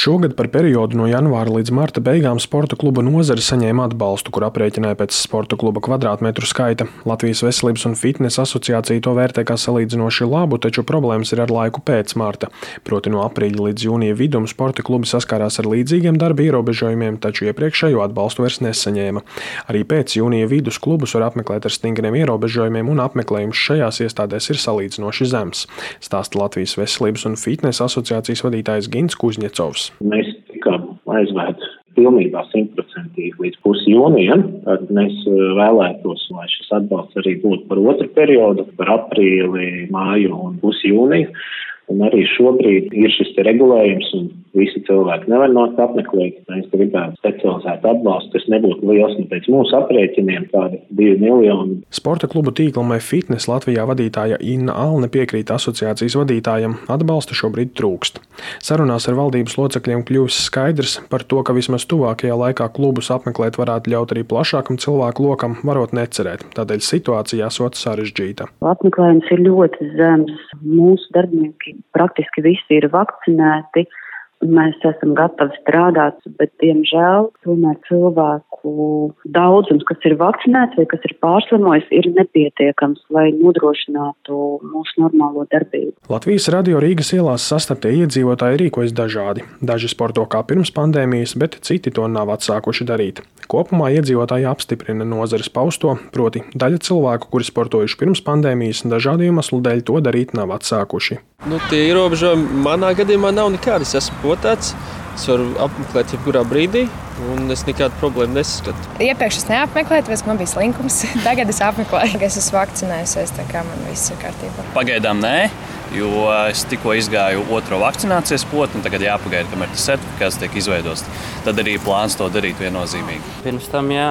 Šogad par periodu no janvāra līdz marta beigām sporta kluba nozare saņēma atbalstu, kur aprēķināja pēc sporta kluba kvadrātmetru skaita. Latvijas Veselības un fitnesa asociācija to vērtē kā salīdzinoši labu, taču problēmas ir ar laiku pēc marta. Proti no aprīļa līdz jūnija vidum sporta klubi saskārās ar līdzīgiem darba ierobežojumiem, taču iepriekšējo atbalstu vairs nesaņēma. Arī pēc jūnija vidus klubus var apmeklēt ar stingriem ierobežojumiem, un apmeklējums šajās iestādēs ir salīdzinoši zems, stāsta Latvijas Veselības un fitnesa asociācijas vadītājs Gins Kuzņecovs. Mēs tikām aizvērti pilnībā 100% līdz pusjūnijam. Tad mēs vēlētos, lai šis atbalsts arī būtu par otru periodu, par aprīli, māju un pusjūniju. Un arī šobrīd ir šis regulējums un visi cilvēki nevar nākt apmeklēt. Mēs gribētu specializētu atbalstu, kas nebūtu liels, pēc mūsu aprēķiniem tādi 2 miljoni. Sporta klubu tīkla MyFitness Latvijā vadītāja Inna Alne piekrīt asociācijas vadītājam, atbalsta šobrīd trūkst. Sarunās ar valdības locekļiem kļuvis skaidrs par to, ka vismaz tuvākajā laikā klubus apmeklēt varētu ļaut arī plašākam cilvēku lokam, varot necerēt. Tādēļ situācija esot sarežģīta. Apmeklējums ir ļoti zems. Mūsu darbinieki praktiski visi ir vakcinēti. Mēs esam gatavi strādāt, bet, diemžēl, tomēr cilvēku daudzums, kas ir vakcinēts vai kas ir pārslimojis, ir nepietiekams, lai nodrošinātu mūsu normālo darbību. Latvijas radio Rīgas ielās sastaptie iedzīvotāji rīkojas dažādi. Daži sporto kā pirms pandēmijas, bet citi to nav atsākuši darīt. Kopumā iedzīvotāji apstiprina nozares pausto, proti daļa cilvēku, kuri sportojuši pirms pandēmijas, dažādu iemeslu dēļ to darīt nav atsākuši. Tie ierobežojumi manā gadījumā nav nekādi. Es esmu potēts, es varu apmeklēt jebkurā brīdī, un es nekādu problēmu nesaskatu. Iepriekš es neapmeklēju, tāpēc man bija slinkums. Tagad es apmeklēju. Es esmu vakcinējusies, tā kā man viss ir kārtībā. Pagaidām nē, jo es tikko izgāju otro vakcinācijas potni, un tagad jāpagaida, kamēr tas certifikāts tiek izveidots. Tad arī plāns to darīt viennozīmīgi. Pirms tam jā.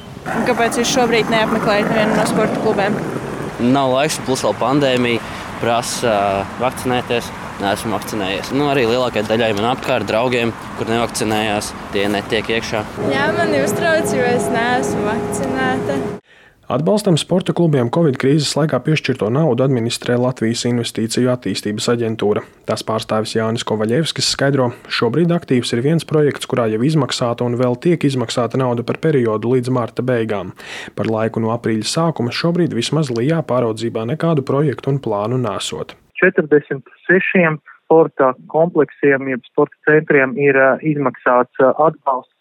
Kāpēc jūs šobrīd neapmeklējat vienu no sporta klubiem? Nav laiks, plus vēl pandēmija prasa vakcinēties. Neesmu vakcinējies. Arī lielākajai daļai man apkārt draugiem, kur nevakcinējās, tie netiek iekšā. Jā, mani uztrauc, jo es neesmu vakcinēta. Atbalstam sporta klubiem Covid krīzes laikā piešķirto naudu administrē Latvijas Investīciju attīstības aģentūra. Tās pārstāvis Jānis Kovaļevskis skaidro, šobrīd aktīvs ir viens projekts, kurā jau izmaksāta un vēl tiek izmaksāta nauda par periodu līdz marta beigām. Par laiku no aprīļa sākuma šobrīd vismaz LIJā pāraudzībā nekādu projektu un plānu nesot. 46 sporta kompleksiem, jeb sporta centriem ir izmaksāts atbalsts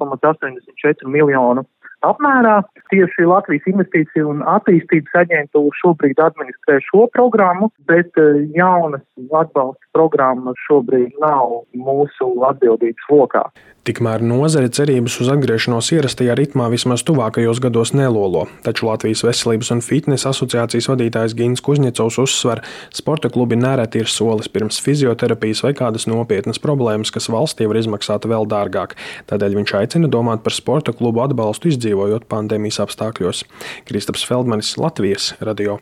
4,84 miljonu apmērā. Tieši Latvijas Investīciju un attīstības aģentūra šobrīd administrē šo programmu, bet jaunas atbalsta programmas šobrīd nav mūsu atbildības lokā. Tikmēr nozare cerības uz atgriešanos ierastajā ritmā vismaz tuvākajos gados nelolo, taču Latvijas Veselības un fitnesa asociācijas vadītājs Gins Kuzņecovs uzsver, sporta klubi nereti ir solis pirms fizioterapijas vai kādas nopietnas problēmas, kas valstī var izmaksāt vēl dārgāk. Tādēļ viņš aicina domāt par sporta klubu atbalstu izdzīvojot pandēmijas apstākļos. Kristaps Feldmanis, Latvijas radio.